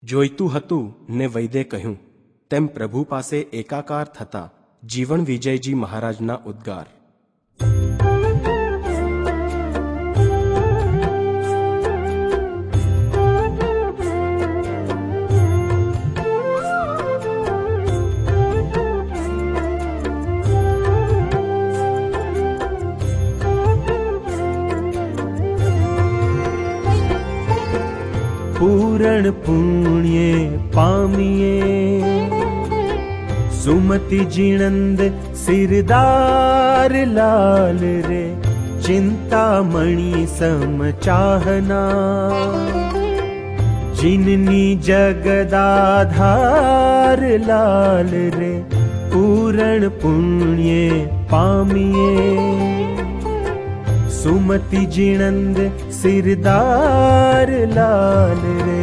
જોઈતું હતું ને વૈદે કહ્યું તેમ પ્રભુ પાસે એકાકાર થતા જીવન વિજયજી મહારાજના ઉદ્ગાર. पूरण पुण्ये पामिये सुमति जिणंद सिरदार लाल रे चिंतामणि सम चाहना जिननी जगदाधार लाल रे पूरण पुण्ये पामिये सुमति जिणंद सिरदार लाल रे.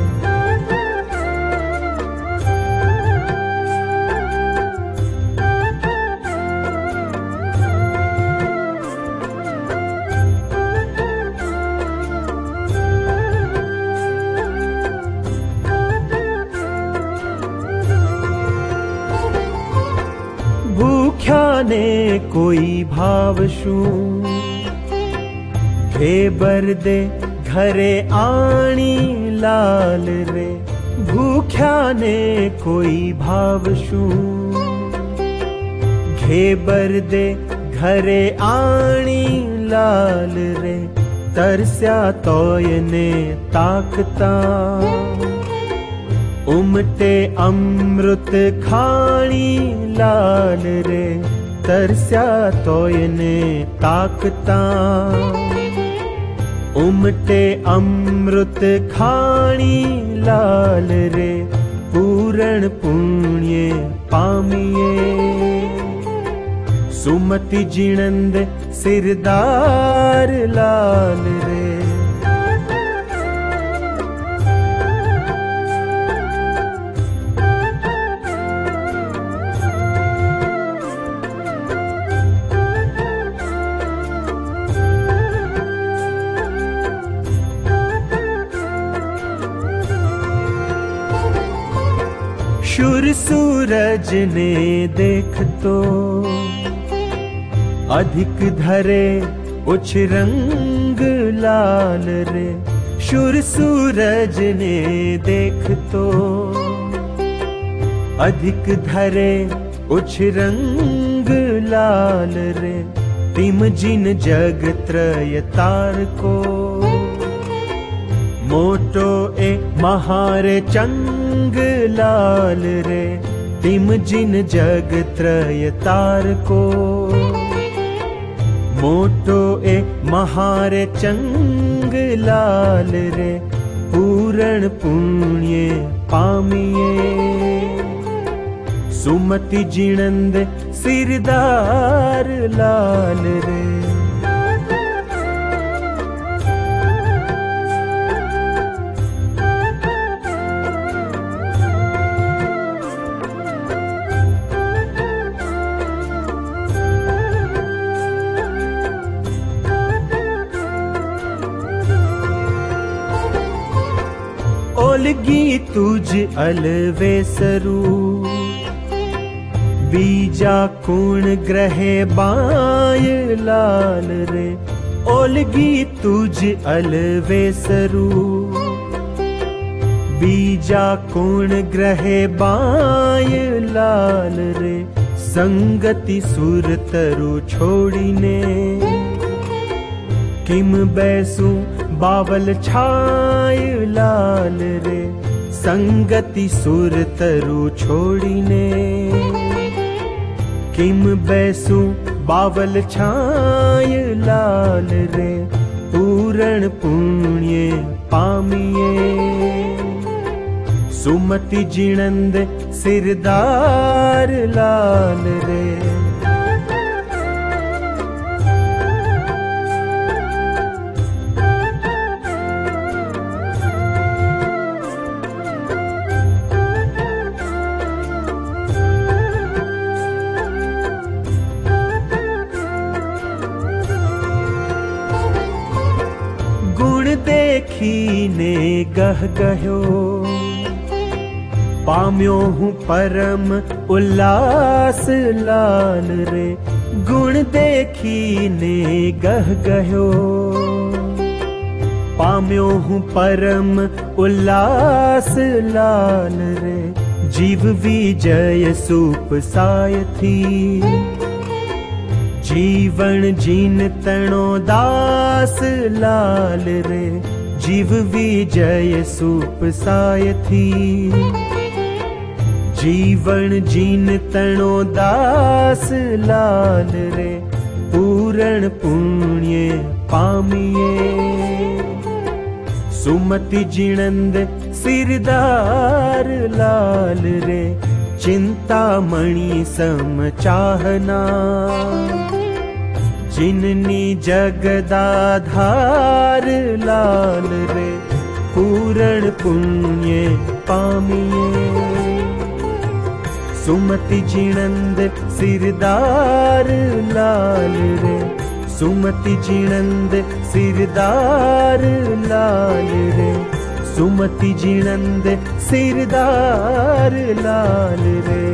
भूख्या ने कोई भाव शू ढेबर दे घरे आणी लाल रे भूख्या ने कोई भाव शू घेबर दे घरे आणी लाल रे तरस्या तोय ने ताकता उमटे अमृत खाणी लाल रे तरस्या तोय ने ताकता उमटे अमृत खाणी लाल रे पूरण पुण्ये पामिये सुमति जिणंद सिरदार लाल रे. शूर सूरज ने देख तो अधिक धरे उछ रंग लाल रे शूर सूरज ने देख तो अधिक धरे उछ रंग लाल रे तिम जिन जग त्रय तार को मोटो ए महारे चंग लाल रे तिम जिन जग त्रय तार को मोटो ए महारे चंग लाल रे पूरण पुण्ये पामिये सुमति जिणंद सिरदार लाल रे. ओलगी तुझ अलवेसरू बीजा कुण ग्रहे बाय लाल रे ओलगी तुझ अलवेसरू बीजा कुण ग्रहे बाय लाल रे संगति सुर तरु छोड़ीने किम बैसू बावल छाय लाल रे संगति सुर तरु छोड़ीने किम बैसू बावल छाय लाल रे पूरण पुण्ये पामिये सुमति जिणंद सिरदार लाल रे. देखी ने गह गह्यो पाम्यो हूँ परम उल्लास लाल रे, गुण देखी ने गह गयो। पाम्यो हूँ परम उल्लास लाल रे, जीव विजय सूप सायथी। जीवन जीन तणो दास लाल रे, जीव विजय सूप सायथी। जीवन जीन तणो दास लाल रे, पूरण पुण्य पामिए। सुमति जिणंद सिरदार लाल रे, चिंता मणि सम चाहना। जिननी जगदाधार लाल रे, पूरण पुण्य पामिए। सुमति जिणंद सिरदार लाल रे, सुमति जिणंद सिरदार लाल रे, सुमति जिणंद सिरदार लाल रे।